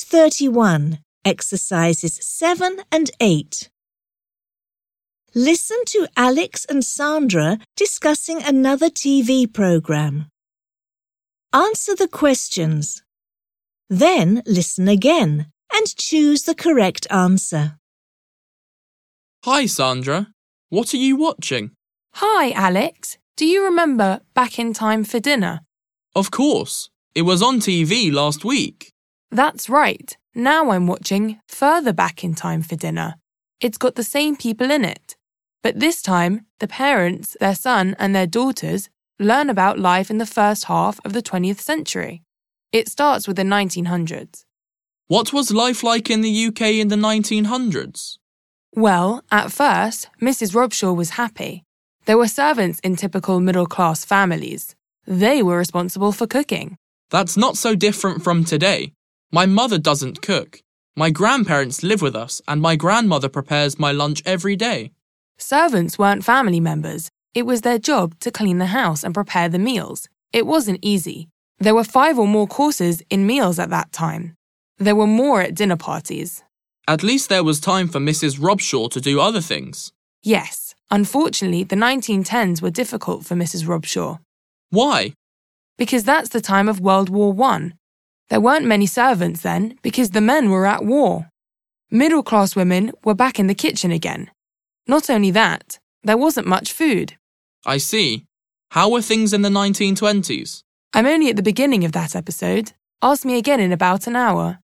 31, exercises 7 and 8. Listen to Alex and Sandra discussing another TV program. Answer the questions. Then listen again and choose the correct answer. Hi, Sandra. What are you watching? Hi, Alex. Do you remember Back in Time for Dinner? Of course. It was on TV last week. That's right. Now I'm watching Further Back in Time for Dinner. It's got the same people in it. But this time, the parents, their son and their daughters learn about life in the first half of the 20th century. It starts with the 1900s. What was life like in the UK in the 1900s? Well, at first, Mrs. Robshaw was happy. There were servants in typical middle-class families. They were responsible for cooking. That's not so different from today. My mother doesn't cook. My grandparents live with us and my grandmother prepares my lunch every day. Servants weren't family members. It was their job to clean the house and prepare the meals. It wasn't easy. There were 5 or more courses in meals at that time. There were more at dinner parties. At least there was time for Mrs. Robshaw to do other things. Yes, unfortunately, the 1910s were difficult for Mrs. Robshaw. Why? Because that's the time of World War I. There weren't many servants then because the men were at war. Middle-class women were back in the kitchen again. Not only that, there wasn't much food. I see. How were things in the 1920s? I'm only at the beginning of that episode. Ask me again in about an hour.